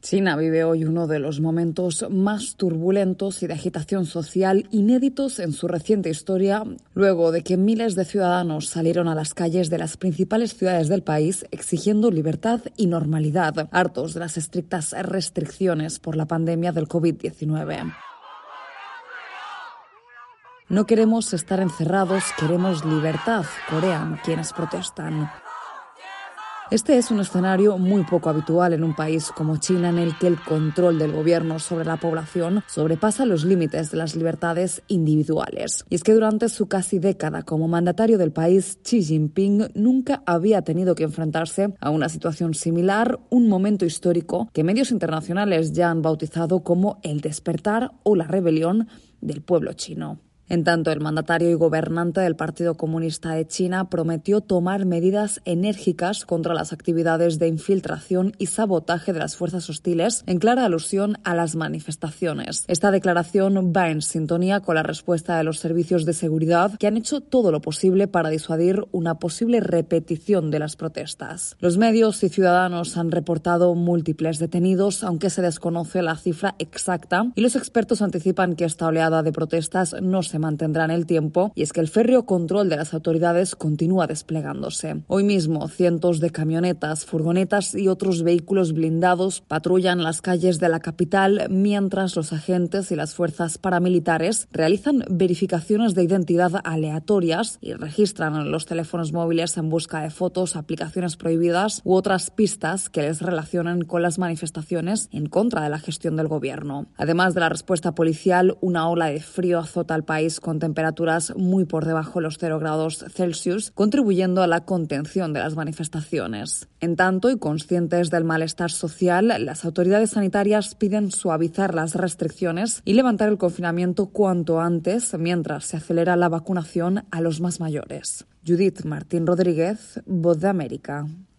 China vive hoy uno de los momentos más turbulentos y de agitación social inéditos en su reciente historia, luego de que miles de ciudadanos salieron a las calles de las principales ciudades del país exigiendo libertad y normalidad, hartos de las estrictas restricciones por la pandemia del COVID-19. No queremos estar encerrados, queremos libertad, corean quienes protestan. Este es un escenario muy poco habitual en un país como China, en el que el control del gobierno sobre la población sobrepasa los límites de las libertades individuales. Y es que durante su casi década como mandatario del país, Xi Jinping nunca había tenido que enfrentarse a una situación similar, un momento histórico que medios internacionales ya han bautizado como el despertar o la rebelión del pueblo chino. En tanto, el mandatario y gobernante del Partido Comunista de China prometió tomar medidas enérgicas contra las actividades de infiltración y sabotaje de las fuerzas hostiles, en clara alusión a las manifestaciones. Esta declaración va en sintonía con la respuesta de los servicios de seguridad, que han hecho todo lo posible para disuadir una posible repetición de las protestas. Los medios y ciudadanos han reportado múltiples detenidos, aunque se desconoce la cifra exacta, y los expertos anticipan que esta oleada de protestas no se mantendrá en el tiempo, y es que el férreo control de las autoridades continúa desplegándose. Hoy mismo, cientos de camionetas, furgonetas y otros vehículos blindados patrullan las calles de la capital, mientras los agentes y las fuerzas paramilitares realizan verificaciones de identidad aleatorias y registran los teléfonos móviles en busca de fotos, aplicaciones prohibidas u otras pistas que les relacionen con las manifestaciones en contra de la gestión del gobierno. Además de la respuesta policial, una ola de frío azota al país con temperaturas muy por debajo de los 0 grados Celsius, contribuyendo a la contención de las manifestaciones. En tanto, y conscientes del malestar social, las autoridades sanitarias piden suavizar las restricciones y levantar el confinamiento cuanto antes, mientras se acelera la vacunación a los más mayores. Judith Martín Rodríguez, Voz de América.